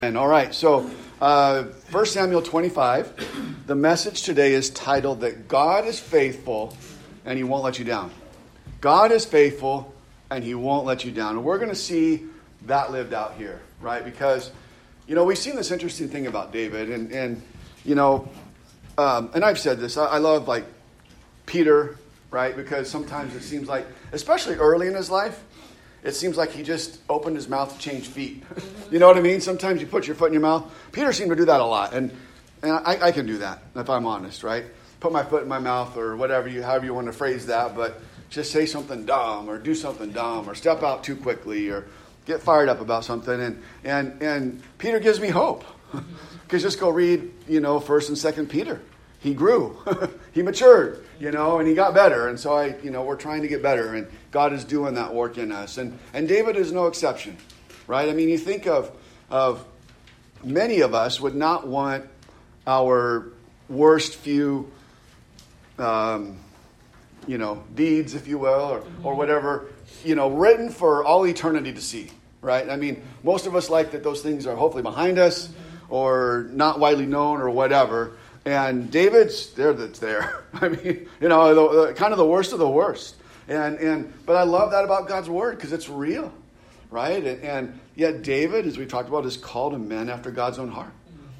And all right, so 1 Samuel 25, the message today is titled that God is faithful and he won't let you down. God is faithful and he won't let you down. And we're going to see that lived out here, right? Because, we've seen this interesting thing about David and I've said this, I love like Peter, right? Because sometimes it seems like, especially early in his life, it seems like he just opened his mouth to change feet. You know what I mean? Sometimes you put your foot in your mouth. Peter seemed to do that a lot. And I can do that, if I'm honest, right? Put my foot in my mouth or whatever, however you want to phrase that. But just say something dumb or do something dumb or step out too quickly or get fired up about something. And Peter gives me hope. Because just go read, 1st and 2nd Peter. He grew, he matured, and he got better. And so we're trying to get better, and God is doing that work in us. And David is no exception, right? I mean, you think of many of us would not want our worst few, deeds, if you will, or whatever, written for all eternity to see, right? I mean, most of us like that those things are hopefully behind us or not widely known or whatever. And David's there that's there. I mean, kind of the worst of the worst. But I love that about God's word because it's real, right? And yet David, as we talked about, is called a man after God's own heart.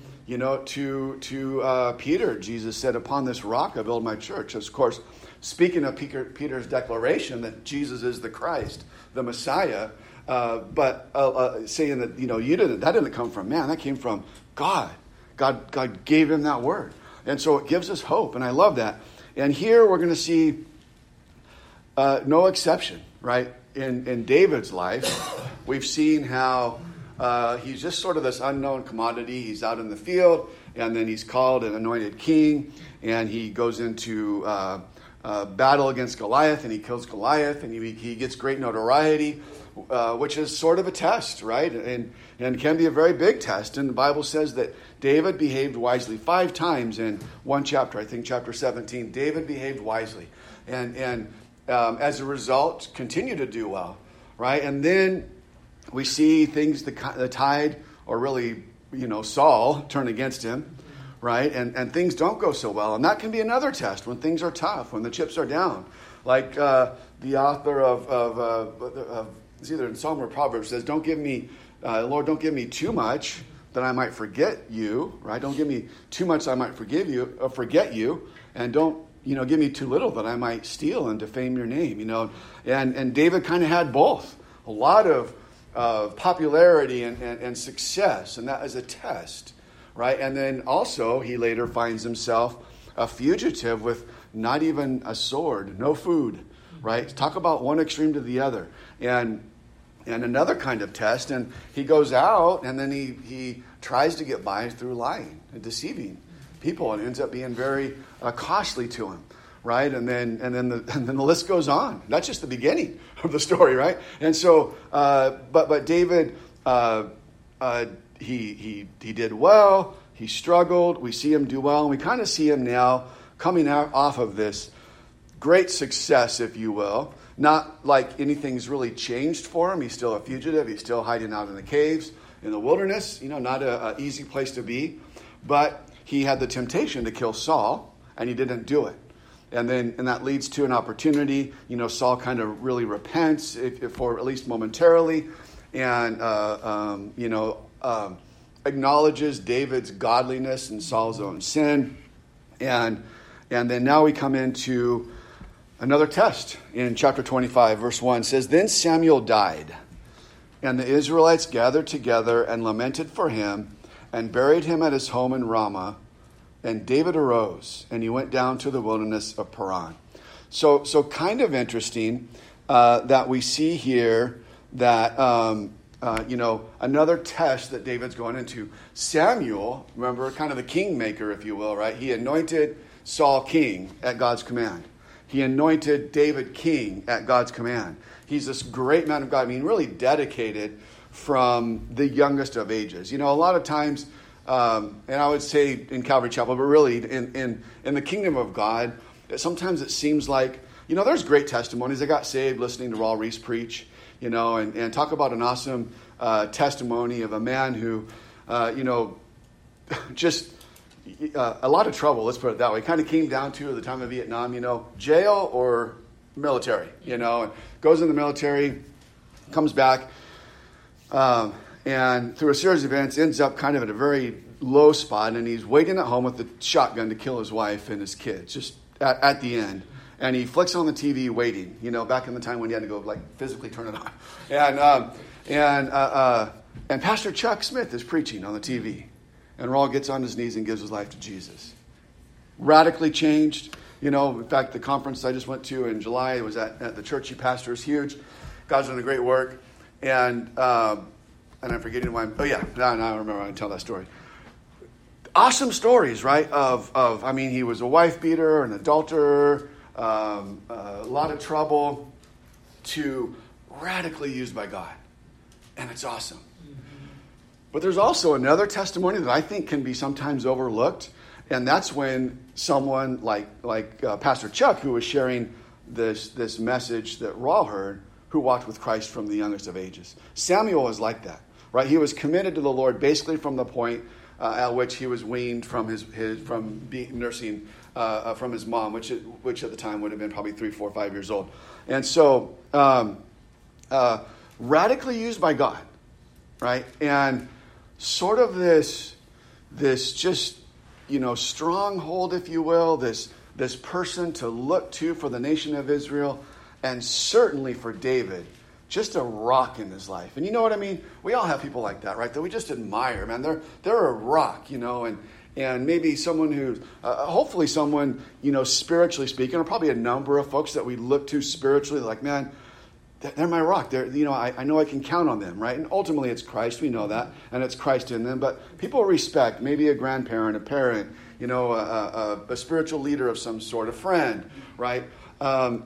To Peter, Jesus said, "Upon this rock I build my church." Of course, speaking of Peter's declaration that Jesus is the Christ, the Messiah, but saying that that didn't come from man, that came from God. God gave him that word. And so it gives us hope. And I love that. And here we're going to see no exception, right? In David's life, we've seen how he's just sort of this unknown commodity. He's out in the field, and then he's called an anointed king, and he goes into battle against Goliath, and he kills Goliath, and he gets great notoriety, which is sort of a test, right? And can be a very big test. And the Bible says that David behaved wisely 5 times in one chapter, I think chapter 17. David behaved wisely. And as a result, continue to do well, right? And then we see things, the tide, or really, Saul, turn against him, right? And things don't go so well. And that can be another test when things are tough, when the chips are down. Like the author of it's either in Psalm or Proverbs says, Lord, don't give me too much that I might forget you, right? Don't give me too much that I might forget you, and don't, give me too little that I might steal and defame your name, And David kind of had both. A lot of popularity and success, and that is a test, right? And then also he later finds himself a fugitive with not even a sword, no food, right? Talk about one extreme to the other. And another kind of test, and he goes out, and then he tries to get by through lying and deceiving people, and ends up being very costly to him, right? And then the list goes on. That's just the beginning of the story, right? And so, but David, he did well. He struggled. We see him do well, and we kind of see him now coming out off of this great success, if you will. Not like anything's really changed for him. He's still a fugitive. He's still hiding out in the caves, in the wilderness. Not an easy place to be. But he had the temptation to kill Saul, and he didn't do it. And that leads to an opportunity. Saul kind of really repents, for at least momentarily, and acknowledges David's godliness and Saul's own sin. And then now we come into another test in chapter 25, verse 1 says, "Then Samuel died, and the Israelites gathered together and lamented for him and buried him at his home in Ramah. And David arose, and he went down to the wilderness of Paran." So kind of interesting that we see here that, another test that David's going into. Samuel, remember, kind of the kingmaker, if you will, right? He anointed Saul king at God's command. He anointed David king at God's command. He's this great man of God. Really dedicated from the youngest of ages. A lot of times, and I would say in Calvary Chapel, but really in the kingdom of God, sometimes it seems like, there's great testimonies. I got saved listening to Raul Reese preach, and talk about an awesome testimony of a man who just a lot of trouble, let's put it that way. It kind of came down to, at the time of Vietnam, jail or military, and goes in the military, comes back, and through a series of events ends up kind of at a very low spot, and he's waiting at home with the shotgun to kill his wife and his kids, just at the end. And he flicks on the TV waiting, back in the time when you had to go physically turn it on. And Pastor Chuck Smith is preaching on the TV. And Raul gets on his knees and gives his life to Jesus. Radically changed. In fact, the conference I just went to in July, it was at the church he pastors, huge. God's doing a great work. And I'm forgetting why. Now I remember. I can tell that story. Awesome stories, right? He was a wife beater, an adulterer, a lot of trouble, to radically used by God. And it's awesome. But there's also another testimony that I think can be sometimes overlooked, and that's when someone like Pastor Chuck, who was sharing this message that Raul heard, who walked with Christ from the youngest of ages. Samuel was like that, right? He was committed to the Lord basically from the point at which he was weaned from nursing from his mom, which at the time would have been probably 3, 4, 5 years old, and so radically used by God, right? And sort of this just, stronghold, if you will, this person to look to for the nation of Israel, and certainly for David, just a rock in his life. And you know what I mean? We all have people like that, right? That we just admire, man. They're a rock, and maybe someone who, hopefully someone, spiritually speaking, or probably a number of folks that we look to spiritually, like, man, they're my rock. They're, I know I can count on them, right? And ultimately it's Christ. We know that. And it's Christ in them. But people respect maybe a grandparent, a parent, a spiritual leader of some sort, a friend, right? And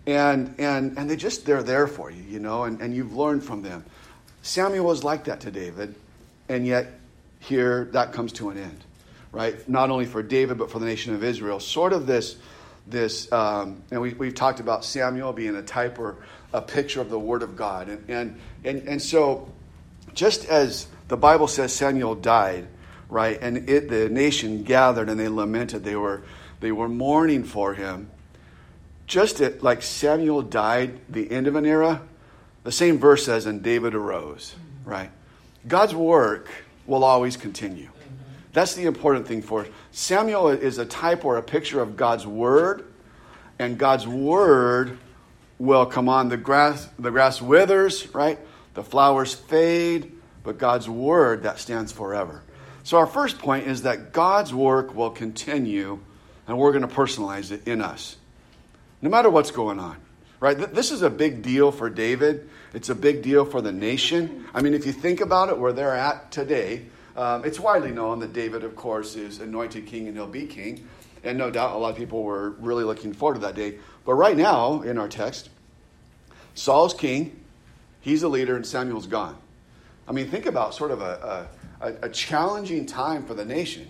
they're there for you, and you've learned from them. Samuel was like that to David. And yet here that comes to an end, right? Not only for David, but for the nation of Israel. Sort of this, and we've talked about Samuel being a type or a picture of the Word of God. And so just as the Bible says Samuel died, right, and the nation gathered and they lamented, they were mourning for him, just like Samuel died, the end of an era, the same verse says, and David arose, right? God's work will always continue. That's the important thing for us. Samuel is a type or a picture of God's Word, and God's Word will come on. The grass withers, right? The flowers fade, but God's Word, that stands forever. So our first point is that God's work will continue, and we're going to personalize it in us, no matter what's going on, right? This is a big deal for David. It's a big deal for the nation. I mean, if you think about it, where they're at today, it's widely known that David, of course, is anointed king and he'll be king. And no doubt a lot of people were really looking forward to that day. But right now, in our text, Saul's king, he's a leader, and Samuel's gone. I mean, think about sort of a challenging time for the nation.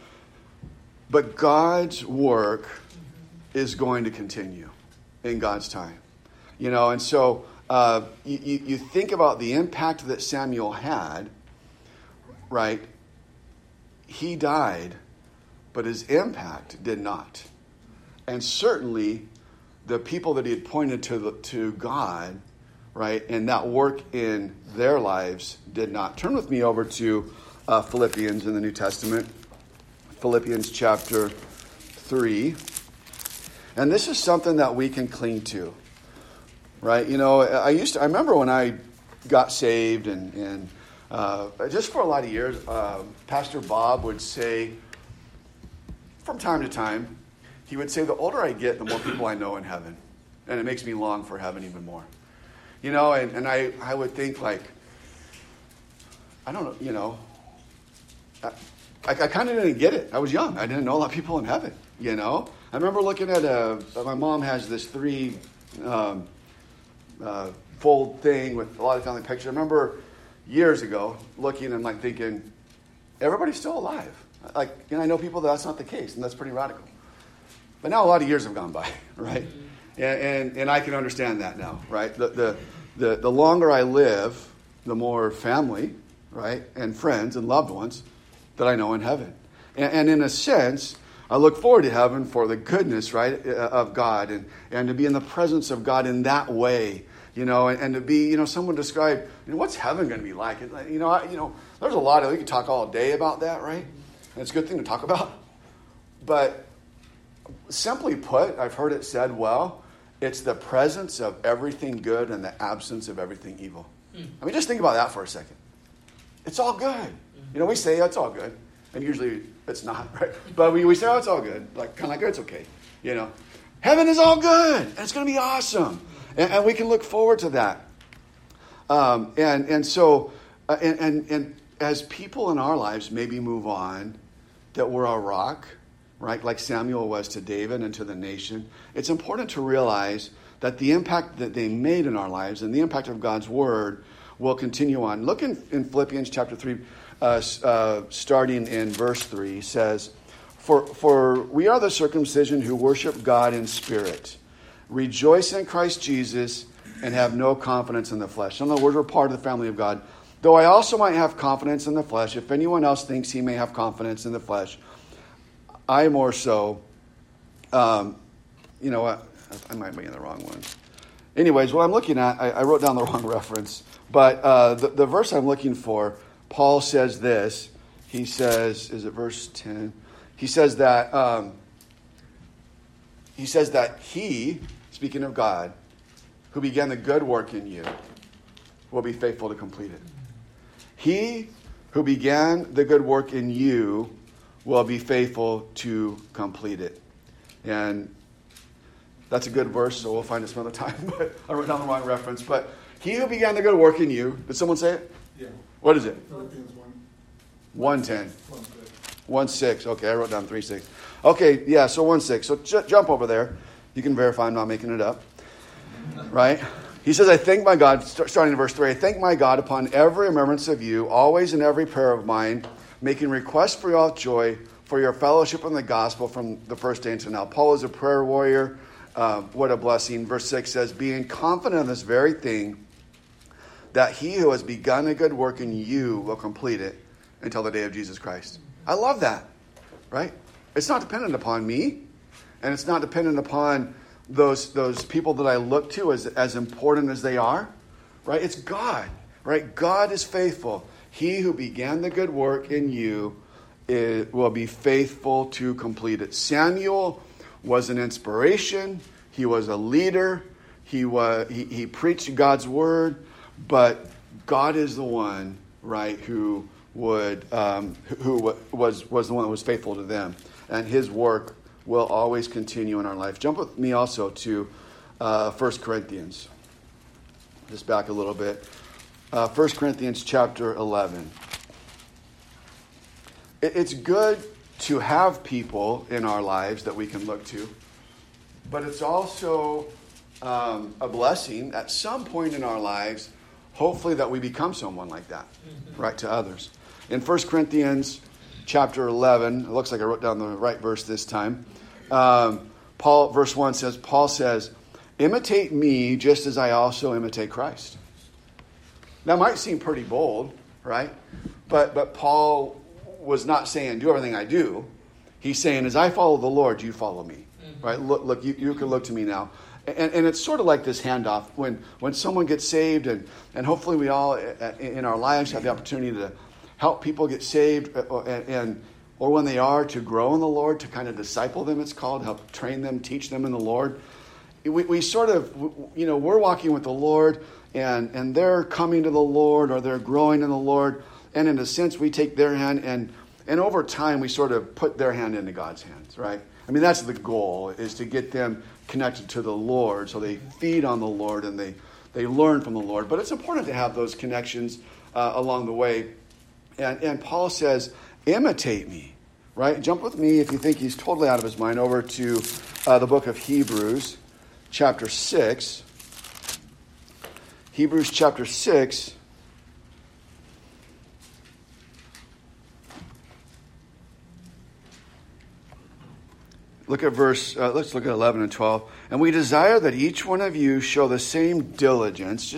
But God's work is going to continue in God's time. And so you think about the impact that Samuel had, right? He died, but his impact did not. And certainly the people that he had pointed to God, right, and that work in their lives did not. Turn with me over to Philippians in the New Testament. Philippians chapter 3. And this is something that we can cling to, right? I remember when I got saved and just for a lot of years, Pastor Bob would say, from time to time, he would say, the older I get, the more people I know in heaven. And it makes me long for heaven even more. And I would think, like, I don't know, I kind of didn't get it. I was young. I didn't know a lot of people in heaven, I remember looking at my mom has this 3 fold thing with a lot of family pictures. I remember years ago looking and thinking, everybody's still alive. I know people that's not the case, and that's pretty radical. But now a lot of years have gone by, right? And I can understand that now, right? The longer I live, the more family right? And friends and loved ones that I know in heaven. And in a sense, I look forward to heaven for the goodness, right, of God and to be in the presence of God in that way, and to be, someone described, what's heaven going to be like? There's a lot of, you can talk all day about that, right? And it's a good thing to talk about. But simply put, I've heard it said, well, it's the presence of everything good and the absence of everything evil. I mean, just think about that for a second. It's all good. We say it's all good. And usually it's not, right? But we say, it's all good. Kind of like, it's okay. Heaven is all good. And it's going to be awesome. And we can look forward to that. So as people in our lives maybe move on, that we're a rock, right? Like Samuel was to David and to the nation. It's important to realize that the impact that they made in our lives and the impact of God's word will continue on. Look in Philippians chapter 3, starting in verse 3, says, For we are the circumcision who worship God in spirit, rejoice in Christ Jesus, and have no confidence in the flesh. In other words, we're part of the family of God. Though I also might have confidence in the flesh, if anyone else thinks he may have confidence in the flesh, I more so. I might be in the wrong one. Anyways, what I'm looking at, I wrote down the wrong reference. But the verse I'm looking for, Paul says this. He says, is it verse 10? He says that he, speaking of God, who began the good work in you, will be faithful to complete it. He who began the good work in you will be faithful to complete it. And that's a good verse, so we'll find it some other time. But I wrote down the wrong reference. But he who began the good work in you, did someone say it? Yeah. What is it? Philippians 1:10. 1:6. Okay, I wrote down 3:6. Okay, yeah, so 1:6. So jump over there. You can verify I'm not making it up. Right? He says, I thank my God, starting in verse 3, I thank my God upon every remembrance of you, always in every prayer of mine, making requests for you all joy, for your fellowship in the gospel from the first day until now. Paul is a prayer warrior. What a blessing. Verse 6 says, being confident of this very thing, that he who has begun a good work in you will complete it until the day of Jesus Christ. I love that, right? It's not dependent upon me, and it's not dependent upon those people that I look to as important as they are, right? It's God, right? God is faithful. He who began the good work in you will be faithful to complete it. Samuel was an inspiration. He was a leader. He preached God's word, but God is the one, right, who was the one that was faithful to them, and his work will always continue in our life. Jump with me also to 1 Corinthians. Just back a little bit. 1 Corinthians chapter 11. It's good to have people in our lives that we can look to, but it's also a blessing at some point in our lives, hopefully, that we become someone like that, right, to others. In 1 Corinthians chapter 11, it looks like I wrote down the right verse this time. Verse 1 says, Paul says, imitate me just as I also imitate Christ. That might seem pretty bold, right? But Paul was not saying, do everything I do. He's saying, as I follow the Lord, you follow me, right? Look, you can look to me now. And it's sort of like this handoff when someone gets saved, and hopefully we all in our lives have the opportunity to help people get saved, or when they are, to grow in the Lord, to kind of disciple them, it's called, help train them, teach them in the Lord. We sort of, we're walking with the Lord, and they're coming to the Lord, or they're growing in the Lord, and in a sense, we take their hand, and over time, we sort of put their hand into God's hands, right? I mean, that's the goal, is to get them connected to the Lord, so they feed on the Lord, and they learn from the Lord. But it's important to have those connections along the way. And Paul says, imitate me, right? Jump with me, if you think he's totally out of his mind, over to the book of Hebrews, chapter 6. Hebrews chapter 6. Look at let's look at 11 and 12. And we desire that each one of you show the same diligence. Just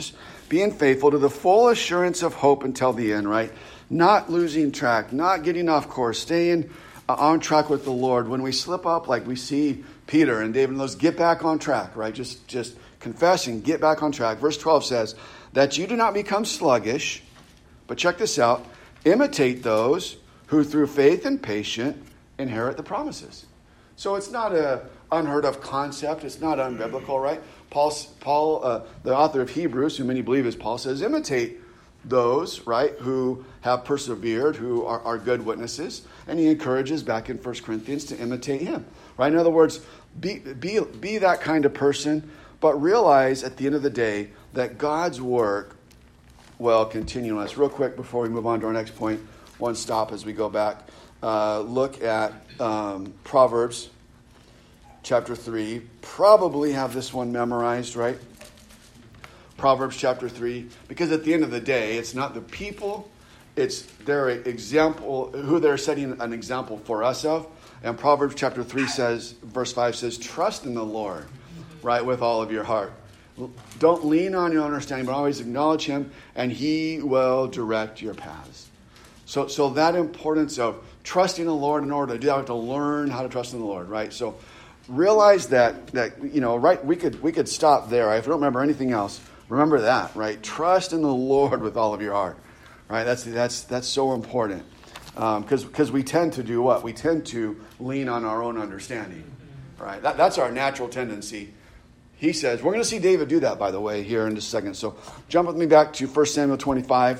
being faithful to the full assurance of hope until the end, right? Not losing track, not getting off course, staying on track with the Lord. When we slip up, like we see Peter and David and those, get back on track, right? Just confessing, get back on track. Verse 12 says, that you do not become sluggish, but check this out, imitate those who through faith and patience inherit the promises. So it's not an unheard of concept. It's not unbiblical, right? Paul, the author of Hebrews, who many believe is Paul, says, imitate those, right, who have persevered, who are good witnesses. And he encourages back in 1 Corinthians to imitate him, right? In other words, be that kind of person, but realize at the end of the day that God's work will continue on us. Real quick before we move on to our next point, one stop as we go back. Look at Proverbs chapter 3. Probably have this one memorized, right? Proverbs chapter 3. Because at the end of the day, it's not the people, it's their example, who they're setting an example for us of. And Proverbs chapter 3 says, verse 5 says, trust in the Lord, right, with all of your heart. Don't lean on your understanding, but always acknowledge him, and he will direct your paths. So that importance of trusting the Lord, in order to do that, we have to learn how to trust in the Lord, right? So realize that you know, right, we could stop there, right? If we don't remember anything else, remember that, right? Trust in the Lord with all of your heart, right? That's so important. Because we tend to do what? We tend to lean on our own understanding, right? That's our natural tendency. He says, we're going to see David do that, by the way, here in just a second. So jump with me back to 1 Samuel 25.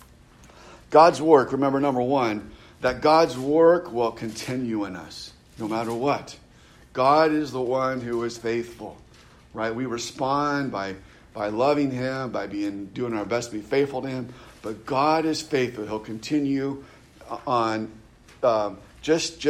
God's work, remember, number one, that God's work will continue in us, no matter what. God is the one who is faithful, right? We respond by loving him, by doing our best to be faithful to him. But God is faithful. He'll continue on, just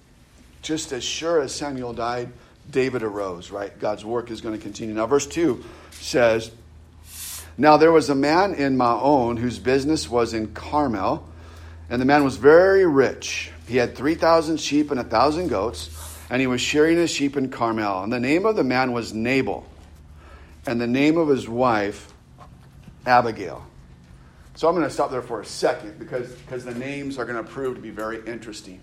as sure as Samuel died, David arose, right? God's work is going to continue. Now, verse 2 says, now there was a man in Maon whose business was in Carmel, and the man was very rich. He had 3,000 sheep and 1,000 goats, and he was shearing his sheep in Carmel. And the name of the man was Nabal, and the name of his wife, Abigail. So I'm going to stop there for a second because the names are going to prove to be very interesting.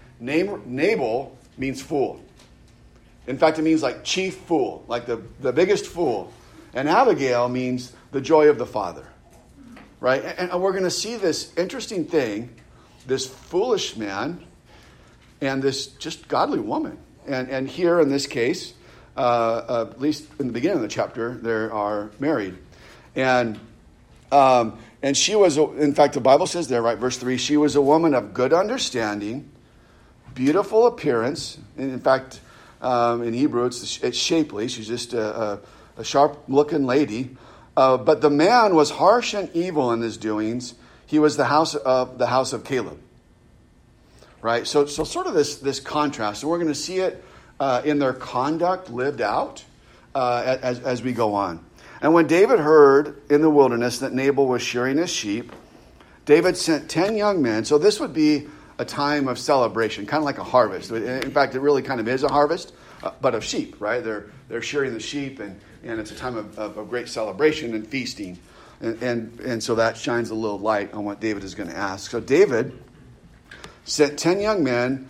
Nabal means fool. In fact, it means like chief fool, like the biggest fool. And Abigail means the joy of the father, right? And we're going to see this interesting thing, this foolish man and this just godly woman. And here in this case, at least in the beginning of the chapter, they are married. And she was, in fact, the Bible says there, right, verse 3, she was a woman of good understanding, beautiful appearance. And in fact, in Hebrew, it's shapely. She's just a sharp-looking lady. But the man was harsh and evil in his doings. He was the house of Caleb. Right? So sort of this contrast. And we're going to see it in their conduct lived out as we go on. And when David heard in the wilderness that Nabal was shearing his sheep, David sent 10 young men. So this would be a time of celebration, kind of like a harvest. In fact, it really kind of is a harvest, but of sheep, right? They're shearing the sheep, and it's a time of great celebration and feasting. And so that shines a little light on what David is going to ask. So David sent 10 young men,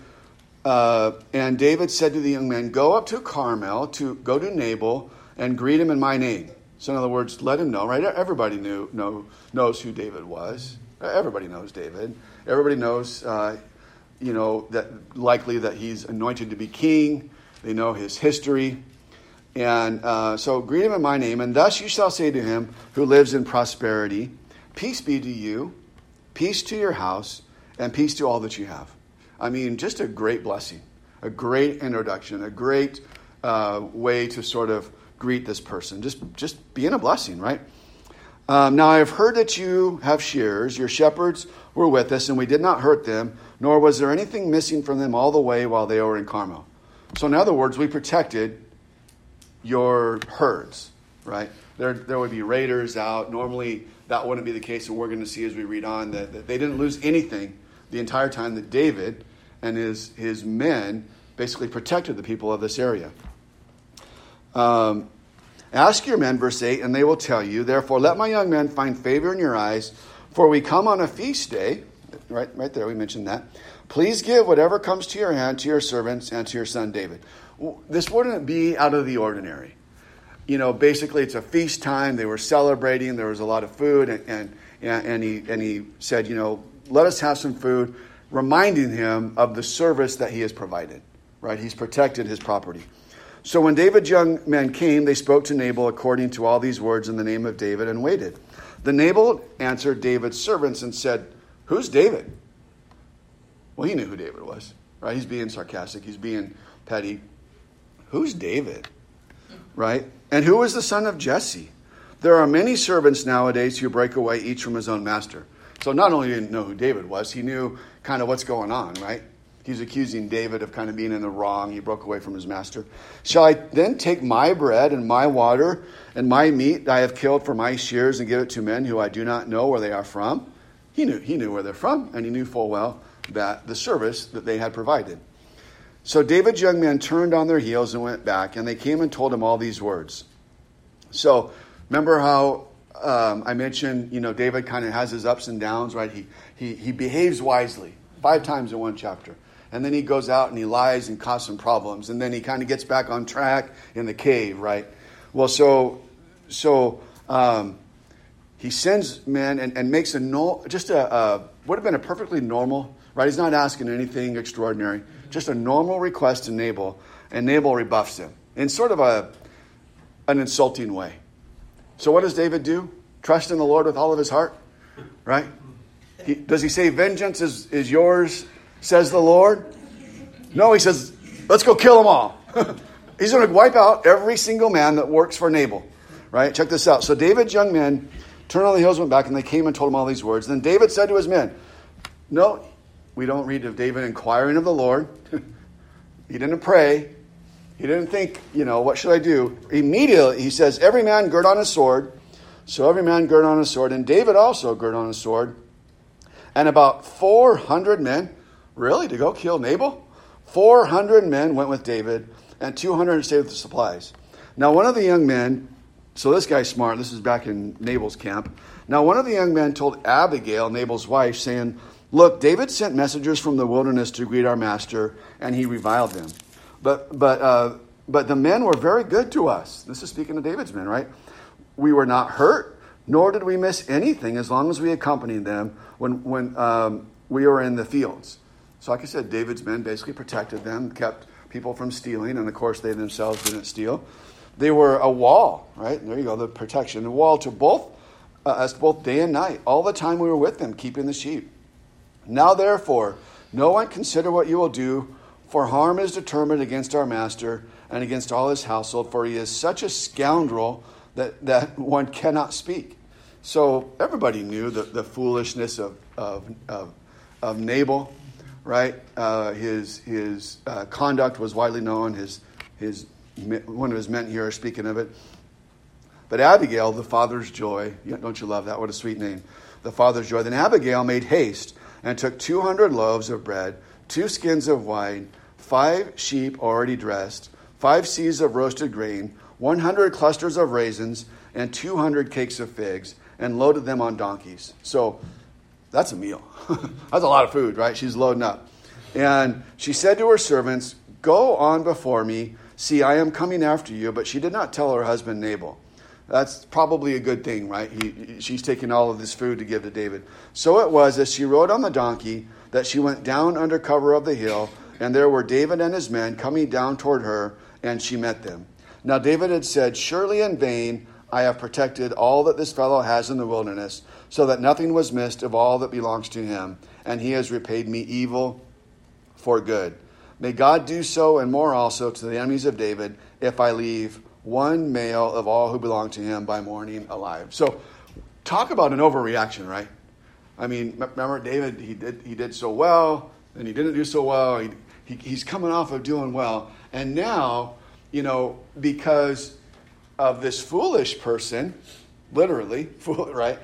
and David said to the young men, go up to Carmel, go to Nabal, and greet him in my name. So in other words, let him know, right? Everybody knows who David was. Everybody knows David. Everybody knows, that likely that he's anointed to be king. They know his history. And so greet him in my name, and thus you shall say to him who lives in prosperity, peace be to you, peace to your house, and peace to all that you have. I mean, just a great blessing, a great introduction, a great way to sort of greet this person. Just being a blessing, right? Now I have heard that you have shearers. Your shepherds were with us, and we did not hurt them, nor was there anything missing from them all the way while they were in Carmel. So in other words, we protected your herds, right? There would be raiders out. Normally, that wouldn't be the case, and we're going to see as we read on that they didn't lose anything the entire time that David and his men basically protected the people of this area. And Ask your men, verse 8, and they will tell you. Therefore, let my young men find favor in your eyes, for we come on a feast day. Right there, we mentioned that. Please give whatever comes to your hand to your servants and to your son David. This wouldn't be out of the ordinary. Basically, it's a feast time. They were celebrating. There was a lot of food, and he said, let us have some food, reminding him of the service that he has provided. Right? He's protected his property. So when David's young men came, they spoke to Nabal according to all these words in the name of David and waited. Then Nabal answered David's servants and said, "Who's David?" Well, he knew who David was, right? He's being sarcastic. He's being petty. Who's David, right? And who is the son of Jesse? There are many servants nowadays who break away each from his own master. So not only did he know who David was, he knew kind of what's going on, right? He's accusing David of kind of being in the wrong. He broke away from his master. Shall I then take my bread and my water and my meat that I have killed for my shears and give it to men who I do not know where they are from? He knew where they're from, and he knew full well that the service that they had provided. So David's young men turned on their heels and went back, and they came and told him all these words. So remember how I mentioned, David kind of has his ups and downs, right? He behaves wisely 5 times in one chapter. And then he goes out and he lies and causes some problems. And then he kind of gets back on track in the cave, right? Well, so he sends men and makes would have been a perfectly normal, right? He's not asking anything extraordinary. Just a normal request to Nabal. And Nabal rebuffs him in sort of an insulting way. So what does David do? Trust in the Lord with all of his heart, right? Does he say, vengeance is yours, says the Lord? No, he says, let's go kill them all. He's going to wipe out every single man that works for Nabal, right? Check this out. So David's young men turned on the hills, went back, and they came and told him all these words. Then David said to his men, no, we don't read of David inquiring of the Lord. He didn't pray. He didn't think, what should I do? Immediately, he says, every man gird on his sword. So every man gird on his sword, and David also gird on his sword. And about 400 men, really, to go kill Nabal? 400 men went with David, and 200 stayed with the supplies. Now one of the young men, so this guy's smart, this is back in Nabal's camp. Now one of the young men told Abigail, Nabal's wife, saying, look, David sent messengers from the wilderness to greet our master, and he reviled them. But the men were very good to us. This is speaking of David's men, right? We were not hurt, nor did we miss anything as long as we accompanied them when we were in the fields. So like I said, David's men basically protected them, kept people from stealing, and of course they themselves didn't steal. They were a wall, right? There you go, the protection. A wall to us both day and night, all the time we were with them, keeping the sheep. Now therefore, no one consider what you will do, for harm is determined against our master and against all his household, for he is such a scoundrel that one cannot speak. So everybody knew the foolishness of Nabal, right? His conduct was widely known. His one of his men here are speaking of it. But Abigail, the father's joy, don't you love that? What a sweet name. The father's joy. Then Abigail made haste and took 200 loaves of bread, 2 skins of wine, 5 sheep already dressed, 5 seahs of roasted grain, 100 clusters of raisins, and 200 cakes of figs, and loaded them on donkeys. So that's a meal. That's a lot of food, right? She's loading up. And she said to her servants, go on before me. See, I am coming after you. But she did not tell her husband Nabal. That's probably a good thing, right? She's taking all of this food to give to David. So it was as she rode on the donkey that she went down under cover of the hill, and there were David and his men coming down toward her, and she met them. Now David had said, surely in vain I have protected all that this fellow has in the wilderness, so that nothing was missed of all that belongs to him, and he has repaid me evil for good. May God do so and more also to the enemies of David, if I leave one male of all who belong to him by morning alive. So talk about an overreaction, right? I mean, remember David, he did so well, and he didn't do so well. He's coming off of doing well. And now, because of this foolish person, literally, right,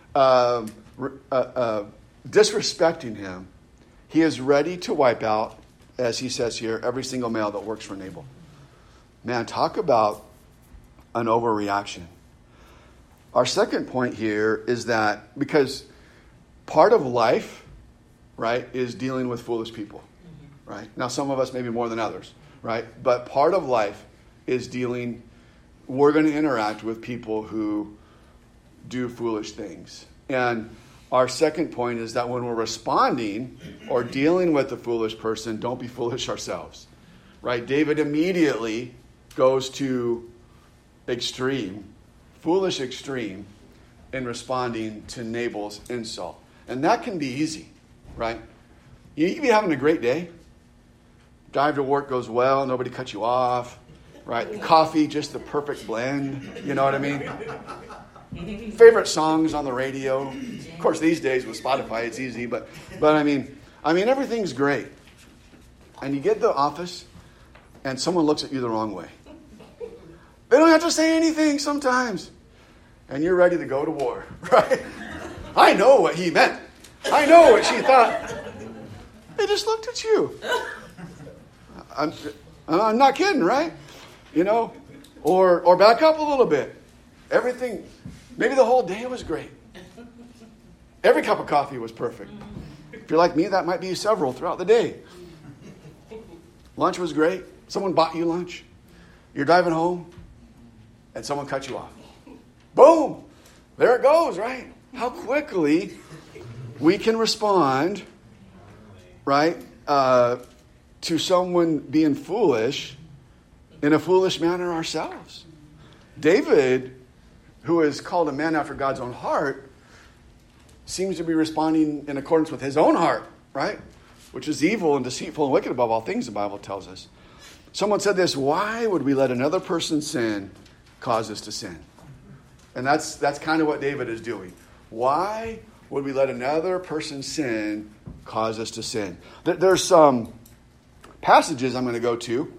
disrespecting him, he is ready to wipe out, as he says here, every single male that works for Nabal. Man, talk about an overreaction. Our second point here is that because part of life, right, is dealing with foolish people, right? Now, some of us maybe more than others, right? But part of life is we're going to interact with people who do foolish things. And our second point is that when we're responding or dealing with a foolish person, don't be foolish ourselves, right? David immediately goes to foolish extreme in responding to Nabal's insult. And that can be easy, right? You can be having a great day. Drive to work goes well. Nobody cuts you off, right? Coffee, just the perfect blend. You know what I mean? Favorite songs on the radio. Of course, these days with Spotify, it's easy. But I mean, everything's great. And you get to the office, and someone looks at you the wrong way. They don't have to say anything sometimes. And you're ready to go to war, right? I know what he meant. I know what she thought. They just looked at you. I'm not kidding, right? You know? Or back up a little bit. Everything, maybe the whole day was great. Every cup of coffee was perfect. If you're like me, that might be several throughout the day. Lunch was great. Someone bought you lunch. You're driving home, and someone cut you off. Boom! There it goes, right? How quickly we can respond, right, to someone being foolish in a foolish manner ourselves. David, who is called a man after God's own heart, seems to be responding in accordance with his own heart, right? Which is evil and deceitful and wicked above all things, the Bible tells us. Someone said this, why would we let another person's sin cause us to sin? And that's kind of what David is doing. Why would we let another person's sin cause us to sin? There's some passages I'm going to go to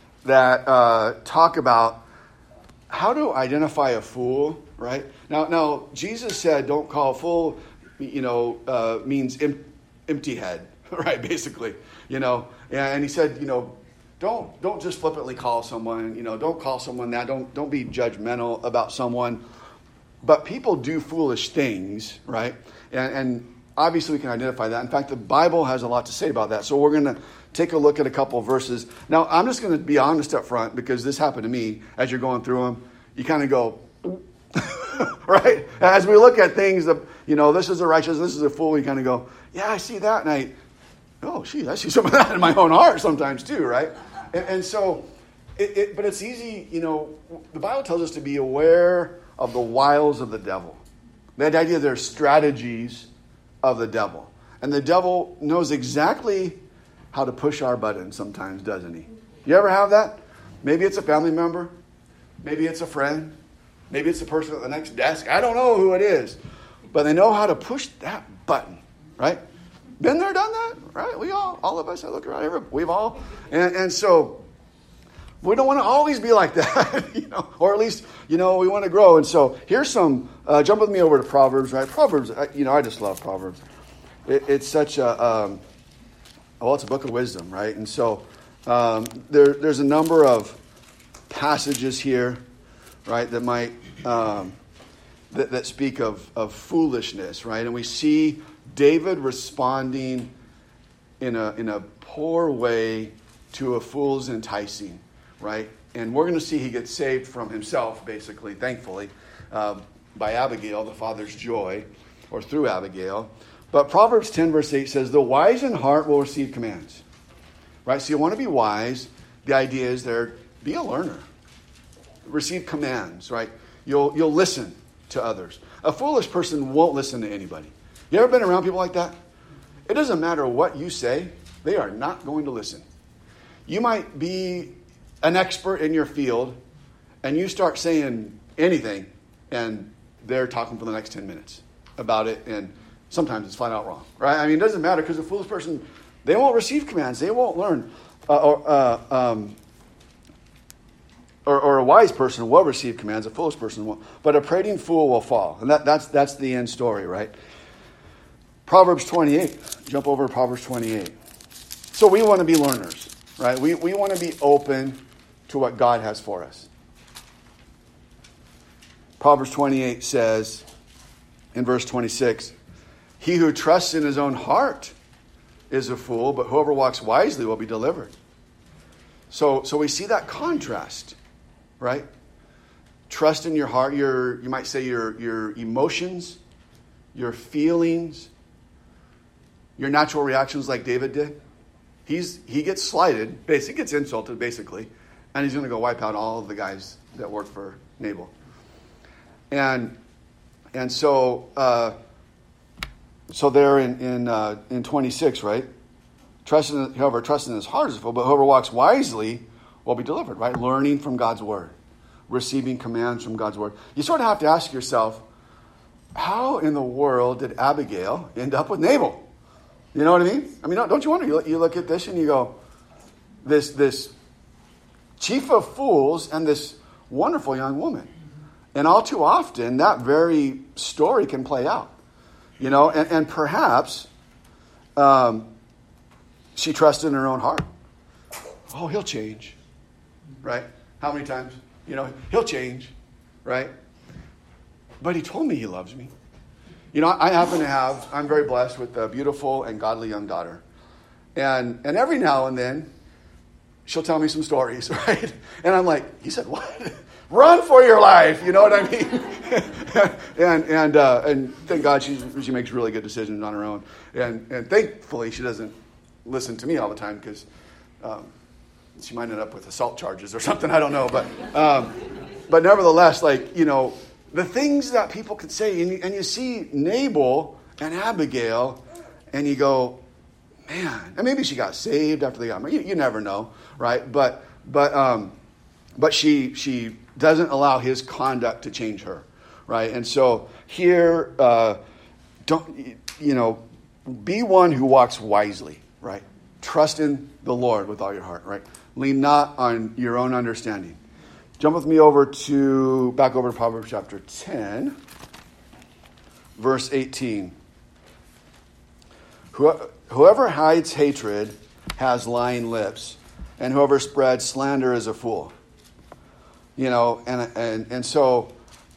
that talk about how to identify a fool, right? Now Jesus said, don't call a fool, means empty head, right? Basically, and he said, don't just flippantly call someone, don't call someone that, don't be judgmental about someone. But people do foolish things, right? And obviously we can identify that. In fact, the Bible has a lot to say about that. So we're going to take a look at a couple of verses. Now, I'm just going to be honest up front because this happened to me as you're going through them. You kind of go, right? As we look at things, this is a righteous, this is a fool, you kind of go, yeah, I see that. And I see some of that in my own heart sometimes too, right? And so, but it's easy, the Bible tells us to be aware of the wiles of the devil. That idea there's strategies of the devil. And the devil knows exactly how to push our buttons sometimes, doesn't he? You ever have that? Maybe it's a family member. Maybe it's a friend. Maybe it's the person at the next desk. I don't know who it is. But they know how to push that button, right? Been there, done that, right? We all of us, I look around, we've all. And so we don't want to always be like that, or at least, we want to grow. And so here's some, jump with me over to Proverbs, right? Proverbs, I just love Proverbs. It's such it's a book of wisdom, right? And so there's a number of passages here, right, that might, that speak of foolishness, right? And we see David responding in a poor way to a fool's enticing, right? And we're going to see he gets saved from himself, basically, thankfully, by Abigail, the father's joy, or through Abigail. But Proverbs 10 verse 8 says, the wise in heart will receive commands, right? So you want to be wise. The idea is be a learner. Receive commands, right? You'll listen to others. A foolish person won't listen to anybody. You ever been around people like that? It doesn't matter what you say. They are not going to listen. You might be an expert in your field, and you start saying anything, and they're talking for the next 10 minutes about it, and sometimes it's flat out wrong, right? I mean, it doesn't matter because a foolish person, they won't receive commands. They won't learn. Or a wise person will receive commands. A foolish person won't. But a prating fool will fall. And that's the end story, right? Proverbs 28. Jump over to Proverbs 28. So we want to be learners, right? We want to be open to what God has for us. Proverbs 28 says, in verse 26, he who trusts in his own heart is a fool, but whoever walks wisely will be delivered. So we see that contrast, right? Trust in your heart, you might say your emotions, your feelings, your natural reactions like David did. He gets slighted, basically gets insulted, basically, and he's going to go wipe out all of the guys that work for Nabal. And so there in 26, right? Whoever trusts in his heart is a fool, but whoever walks wisely will be delivered, right? Learning from God's word, receiving commands from God's word. You sort of have to ask yourself, how in the world did Abigail end up with Nabal? You know what I mean? I mean, don't you wonder? You look at this and you go, this chief of fools and this wonderful young woman. And all too often, that very story can play out. You know, and perhaps she trusted in her own heart. Oh, he'll change, right? How many times? You know, he'll change, right? But he told me he loves me. You know, I'm very blessed with a beautiful and godly young daughter. And every now and then, she'll tell me some stories, right? And I'm like, he said what? Run for your life, you know what I mean? and thank God she makes really good decisions on her own. And thankfully she doesn't listen to me all the time because she might end up with assault charges or something, I don't know. But nevertheless, like, you know, the things that people could say, and you see Nabal and Abigail, and you go, man, and maybe she got saved after they got married. You never know, right? But she doesn't allow his conduct to change her, right? And so here, be one who walks wisely, right? Trust in the Lord with all your heart, right? Lean not on your own understanding. Jump with me back over to Proverbs chapter 10, verse 18. Whoever hides hatred has lying lips, and whoever spreads slander is a fool. You know, and so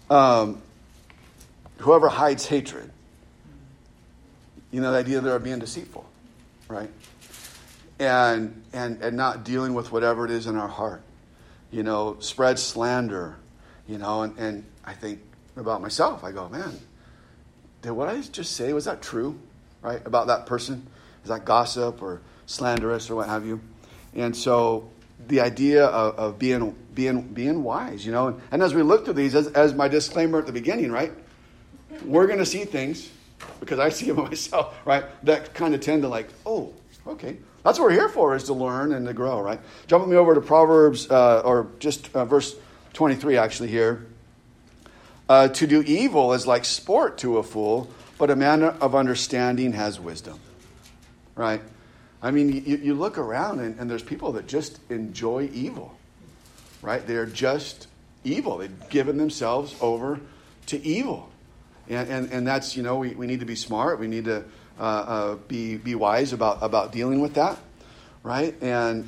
whoever hides hatred, you know, the idea they're being deceitful, right? And not dealing with whatever it is in our heart. You know, spread slander, you know, and I think about myself. I go, man, did what I just say, was that true, right, about that person? Is that gossip or slanderous or what have you? And so the idea of being wise, you know, and as we look through these, as my disclaimer at the beginning, right, we're going to see things, because I see them myself, right, that kind of tend to like, oh, okay. That's what we're here for, is to learn and to grow, right? Jump with me over to Proverbs, verse 23 actually here. To do evil is like sport to a fool, but a man of understanding has wisdom, right? I mean, you look around and there's people that just enjoy evil, right? They're just evil. They've given themselves over to evil. And that's, you know, we need to be smart. We need to be wise about dealing with that, right? And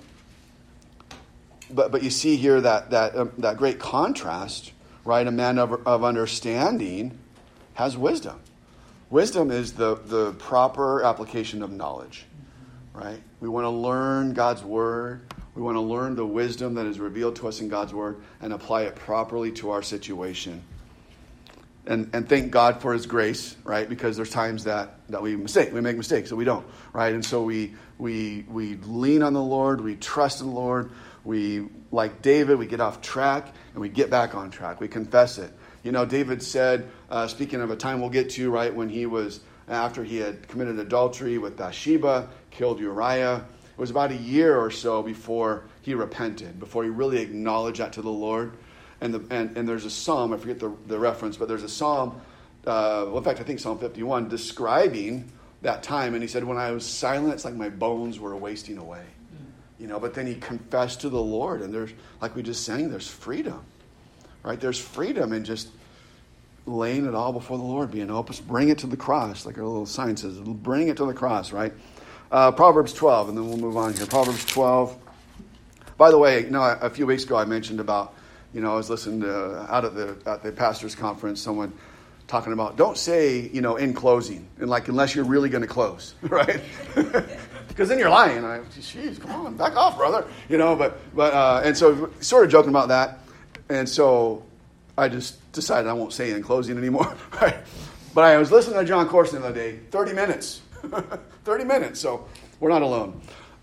but you see here that great contrast, right? A man of understanding has wisdom. Wisdom is the proper application of knowledge, right? We want to learn God's word. We want to learn the wisdom that is revealed to us in God's word and apply it properly to our situation. And thank God for his grace, right? Because there's times that we make mistakes, so we don't, right? And so we lean on the Lord, we trust in the Lord, we, like David, we get off track and we get back on track. We confess it. You know, David said, speaking of a time we'll get to, right, when after he had committed adultery with Bathsheba, killed Uriah, it was about a year or so before he repented, before he really acknowledged that to the Lord. And there's a psalm, I forget the reference, but there's a psalm, in fact, I think Psalm 51, describing that time. And he said, when I was silent, it's like my bones were wasting away. You know, but then he confessed to the Lord. And there's, like we just sang, there's freedom, right? There's freedom in just laying it all before the Lord, being open, bring it to the cross, like our little sign says, bring it to the cross, right? Proverbs 12, and then we'll move on here. Proverbs 12. By the way, you know, a few weeks ago I mentioned about, I was listening to out at the pastor's conference, someone talking about don't say, in closing, and unless you're really going to close, right? Because then you're lying. Jeez, come on, back off, brother. And so sort of joking about that, and so I just decided I won't say in closing anymore, right? But I was listening to John Corson the other day, 30 minutes, 30 minutes. So we're not alone.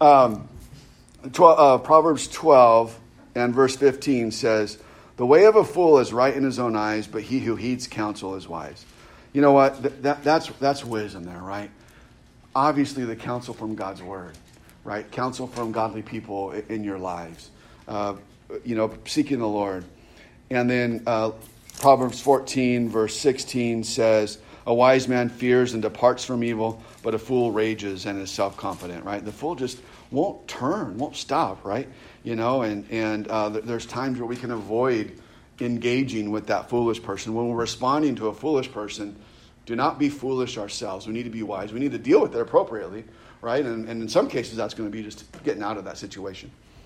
Proverbs 12 and verse 15 says, "The way of a fool is right in his own eyes, but he who heeds counsel is wise." You know what? That's wisdom there, right? Obviously, the counsel from God's word, right? Counsel from godly people in your lives. Seeking the Lord. And then Proverbs 14, verse 16 says, "A wise man fears and departs from evil, but a fool rages and is self-confident," right? The fool just won't turn, won't stop, right? There's times where we can avoid engaging with that foolish person. When we're responding to a foolish person, do not be foolish ourselves. We need to be wise. We need to deal with it appropriately, right? And in some cases, that's going to be just getting out of that situation.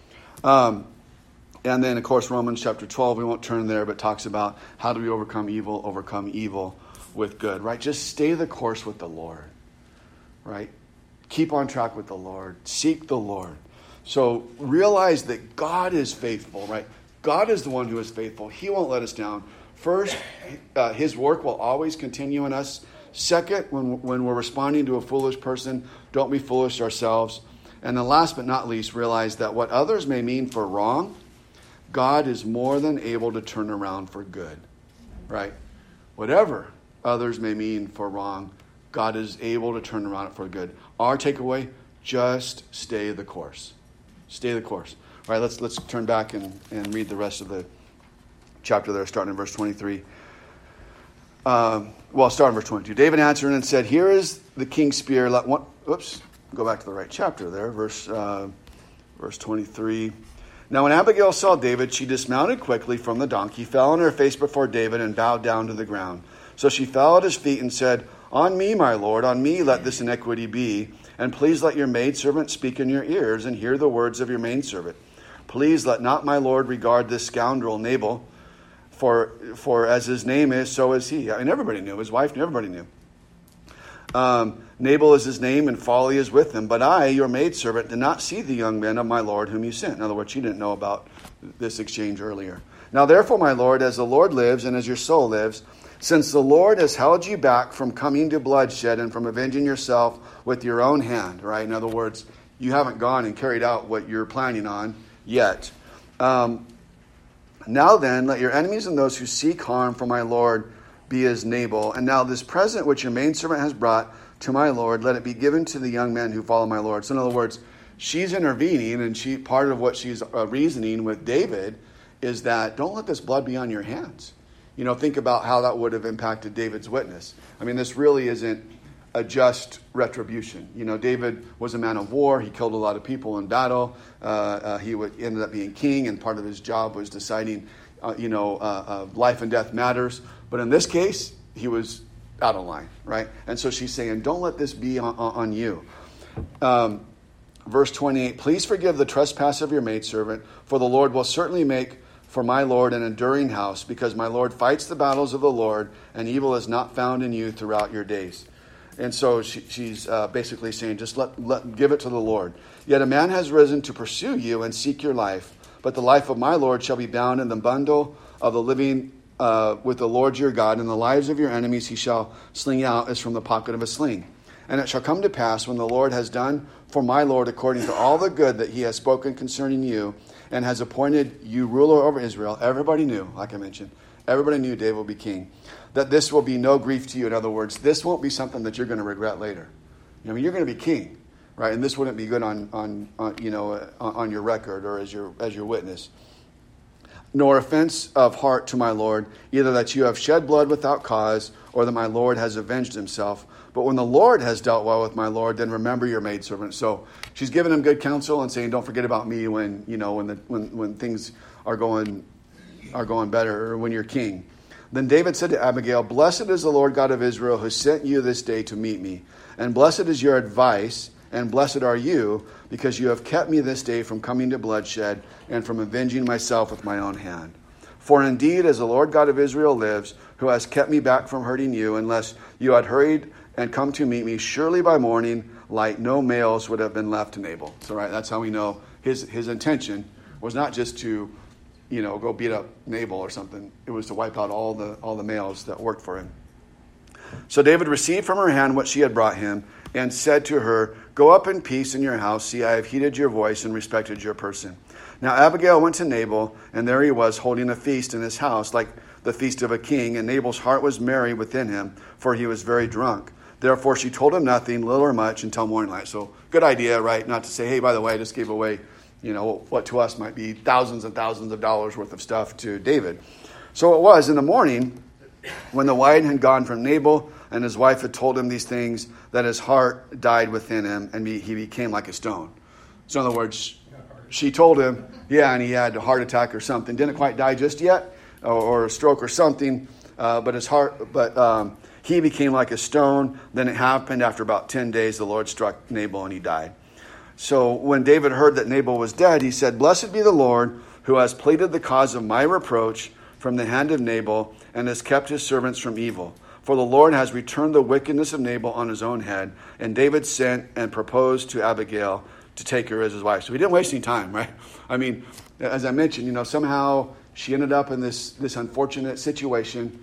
And then, of course, Romans chapter 12, we won't turn there, but talks about how do we overcome evil with good, right? Just stay the course with the Lord, right? Keep on track with the Lord. Seek the Lord. So realize that God is faithful, right? God is the one who is faithful. He won't let us down. First, his work will always continue in us. Second, when we're responding to a foolish person, don't be foolish ourselves. And then last but not least, realize that what others may mean for wrong, God is more than able to turn around for good, right? Whatever others may mean for wrong, God is able to turn around for good. Our takeaway, just stay the course. Stay the course. All right, let's turn back and read the rest of the chapter there, starting in verse 23. Start in verse 22. David answered and said, "Here is the king's spear. Go back to the right chapter there, verse 23. Now when Abigail saw David, she dismounted quickly from the donkey, fell on her face before David, and bowed down to the ground. So she fell at his feet and said, 'On me, my lord, on me let this iniquity be. And please let your maidservant speak in your ears, and hear the words of your maidservant. Please let not my lord regard this scoundrel Nabal, for as his name is, so is he.'" I mean, everybody knew. His wife knew. Everybody knew. "Nabal is his name, and folly is with him. But I, your maidservant, did not see the young men of my lord whom you sent." In other words, she didn't know about this exchange earlier. "Now therefore, my lord, as the Lord lives, and as your soul lives, since the Lord has held you back from coming to bloodshed and from avenging yourself with your own hand," right? In other words, you haven't gone and carried out what you're planning on yet. "Now then, let your enemies and those who seek harm for my lord be as Nabal. And now this present which your maidservant has brought to my lord, let it be given to the young men who follow my lord." So in other words, she's intervening, and part of what she's reasoning with David is that don't let this blood be on your hands. Think about how that would have impacted David's witness. I mean, this really isn't a just retribution. David was a man of war. He killed a lot of people in battle. He ended up being king, and part of his job was deciding, life and death matters. But in this case, he was out of line, right? And so she's saying, don't let this be on you. Verse 28, "Please forgive the trespass of your maidservant, for the Lord will certainly make for my Lord an enduring house, because my Lord fights the battles of the Lord, and evil is not found in you throughout your days." And so she's basically saying, just give it to the Lord. "Yet a man has risen to pursue you and seek your life, but the life of my Lord shall be bound in the bundle of the living with the Lord your God, and the lives of your enemies he shall sling out as from the pocket of a sling. And it shall come to pass, when the Lord has done for my Lord according to all the good that he has spoken concerning you, and has appointed you ruler over Israel," everybody knew, like I mentioned, everybody knew David would be king, "that this will be no grief to you." In other words, this won't be something that you're going to regret later. You're going to be king, right? And this wouldn't be good on your record or as your witness. "Nor offense of heart to my Lord, either that you have shed blood without cause, or that my Lord has avenged himself. But when the Lord has dealt well with my Lord, then remember your maidservant." So she's giving him good counsel and saying, don't forget about me when things are going better, or when you're king. "Then David said to Abigail, 'Blessed is the Lord God of Israel, who sent you this day to meet me. And blessed is your advice, and blessed are you, because you have kept me this day from coming to bloodshed, and from avenging myself with my own hand. For indeed, as the Lord God of Israel lives, who has kept me back from hurting you, unless you had hurried and come to meet me, surely by morning light no males would have been left to Nabal. So, right, that's how we know his intention was not just to, go beat up Nabal or something. It was to wipe out all the males that worked for him. So David received from her hand what she had brought him and said to her, go up in peace in your house. See, I have heeded your voice and respected your person. Now Abigail went to Nabal, and there he was holding a feast in his house, like the feast of a king. And Nabal's heart was merry within him, for he was very drunk. Therefore she told him nothing, little or much, until morning light. So good idea, right? Not to say, hey, by the way, I just gave away, what to us might be thousands and thousands of dollars worth of stuff to David. So it was in the morning, when the wine had gone from Nabal, and his wife had told him these things, that his heart died within him, and he became like a stone. So in other words, she told him, and he had a heart attack or something. Didn't quite die just yet, or a stroke or something, but he became like a stone. Then it happened after about 10 days, the Lord struck Nabal and he died. So when David heard that Nabal was dead, he said, blessed be the Lord, who has pleaded the cause of my reproach from the hand of Nabal, and has kept his servants from evil. For the Lord has returned the wickedness of Nabal on his own head. And David sent and proposed to Abigail to take her as his wife. So he didn't waste any time, right? I mean, as I mentioned, somehow she ended up in this unfortunate situation,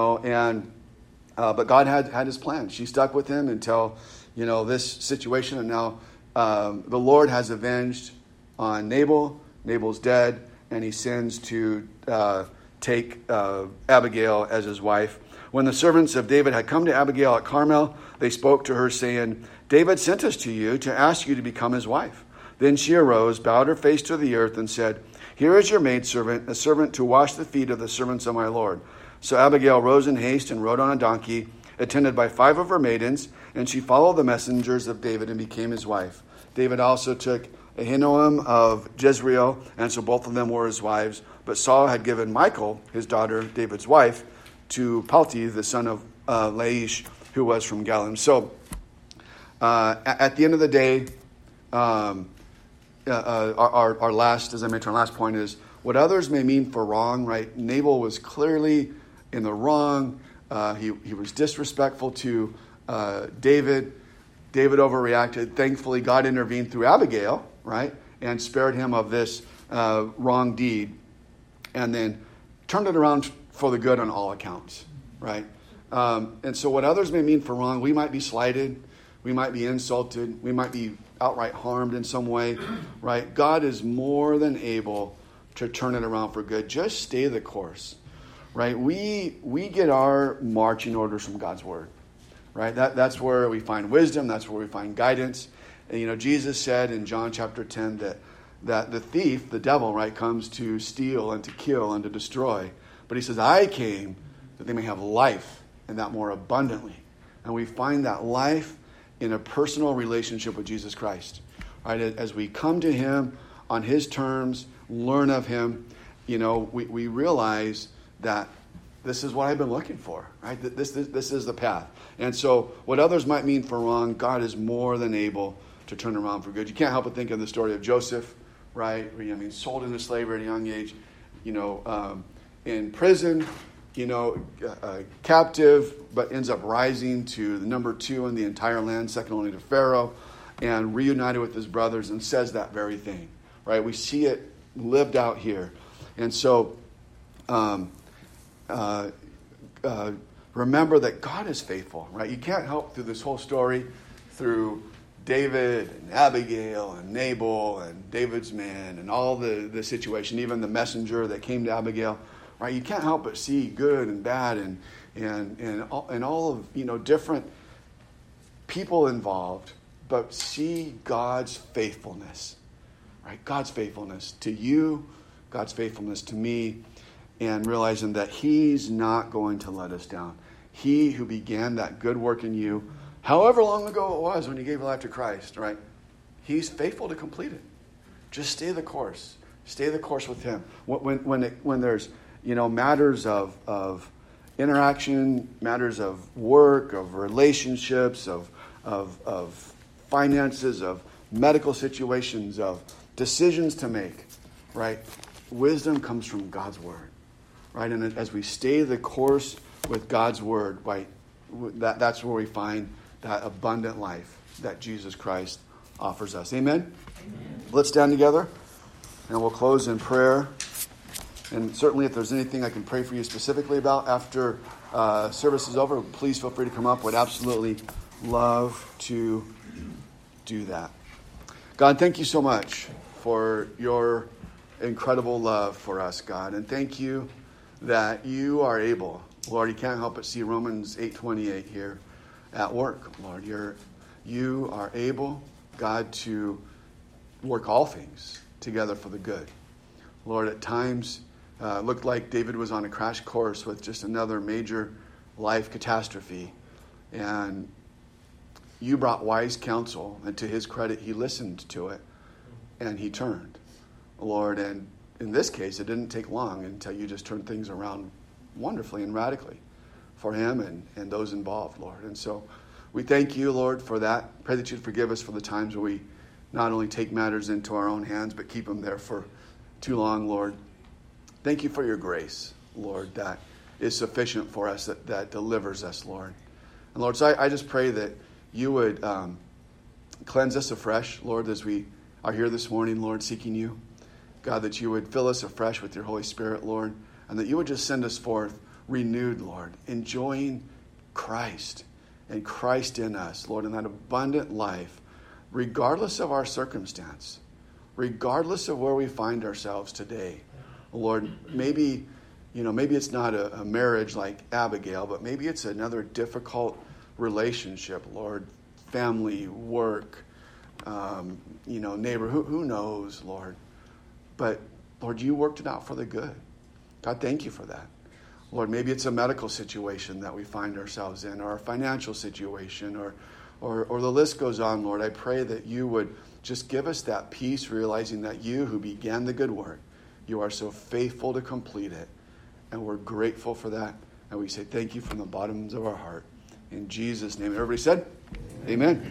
but God had his plan. She stuck with him until, this situation. And now the Lord has avenged on Nabal. Nabal's dead, and he sends to take Abigail as his wife. When the servants of David had come to Abigail at Carmel, they spoke to her, saying, David sent us to you to ask you to become his wife. Then she arose, bowed her face to the earth, and said, here is your maidservant, a servant to wash the feet of the servants of my Lord. So Abigail rose in haste and rode on a donkey, attended by 5 of her maidens, and she followed the messengers of David and became his wife. David also took Ahinoam of Jezreel, and so both of them were his wives. But Saul had given Michal, his daughter, David's wife, to Palti, the son of Laish, who was from Galim. So at the end of the day, our last, as I mentioned, our last point is what others may mean for wrong, right? Nabal was clearly in the wrong. He was disrespectful to David. David overreacted. Thankfully, God intervened through Abigail, right? And spared him of this wrong deed. And then turned it around for the good on all accounts, right? And so what others may mean for wrong, we might be slighted, we might be insulted, we might be outright harmed in some way, right? God is more than able to turn it around for good. Just stay the course, right? We get our marching orders from God's word, right? That's where we find wisdom, that's where we find guidance. And Jesus said in John chapter 10 that the thief, the devil, right, comes to steal and to kill and to destroy. But he says, I came that they may have life, and that more abundantly. And we find that life in a personal relationship with Jesus Christ. Right? As we come to him on his terms, learn of him, we realize that this is what I've been looking for. Right? This is the path. And so what others might mean for wrong, God is more than able to turn around for good. You can't help but think of the story of Joseph, right? Sold into slavery at a young age, in prison, captive, but ends up rising to the number 2 in the entire land, second only to Pharaoh, and reunited with his brothers, and says that very thing, right? We see it lived out here. And so remember that God is faithful, right? You can't help through this whole story, through David and Abigail and Nabal and David's men and all the situation, even the messenger that came to Abigail, right? You can't help but see good and bad and all of different people involved, but see God's faithfulness, right? God's faithfulness to you, God's faithfulness to me, and realizing that he's not going to let us down. He who began that good work in you, however long ago it was when you gave your life to Christ, right? He's faithful to complete it. Just stay the course. Stay the course with him. When there's matters of interaction, matters of work, of relationships, of finances, of medical situations, of decisions to make, right? Wisdom comes from God's word, right? And as we stay the course with God's word, right, that's where we find that abundant life that Jesus Christ offers us. Amen? Amen. Let's stand together, and we'll close in prayer. And certainly if there's anything I can pray for you specifically about after service is over, please feel free to come up. Would absolutely love to do that. God, thank you so much for your incredible love for us, God. And thank you that you are able. Lord, you can't help but see Romans 8:28 here at work. Lord, you are able, God, to work all things together for the good. Lord, at times looked like David was on a crash course with just another major life catastrophe. And you brought wise counsel, and to his credit, he listened to it, and he turned. Lord, and in this case, it didn't take long until you just turned things around wonderfully and radically for him and those involved, Lord. And so we thank you, Lord, for that. Pray that you'd forgive us for the times where we not only take matters into our own hands, but keep them there for too long, Lord. Thank you for your grace, Lord, that is sufficient for us, that delivers us, Lord. And Lord, so I just pray that you would cleanse us afresh, Lord, as we are here this morning, Lord, seeking you. God, that you would fill us afresh with your Holy Spirit, Lord, and that you would just send us forth renewed, Lord, enjoying Christ and Christ in us, Lord, in that abundant life, regardless of our circumstance, regardless of where we find ourselves today. Lord, maybe it's not a marriage like Abigail, but maybe it's another difficult relationship, Lord, family, work, neighbor, who knows, Lord. But, Lord, you worked it out for the good. God, thank you for that. Lord, maybe it's a medical situation that we find ourselves in, or a financial situation, or the list goes on, Lord. I pray that you would just give us that peace, realizing that you who began the good work, you are so faithful to complete it. And we're grateful for that. And we say thank you from the bottoms of our heart. In Jesus' name. Everybody said, amen.